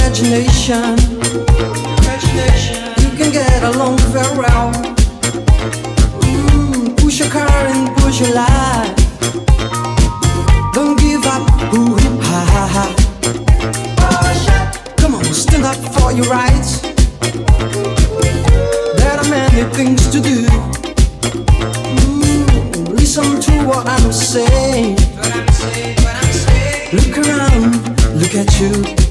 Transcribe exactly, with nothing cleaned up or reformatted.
imagination. Imagination. You can get along very well. Mm, push your car and push your life. Don't give up. Ooh, ha ha ha. Come on, stand up for your rights. There are many things to do. Mm, listen to what I'm saying. Look around, look at you.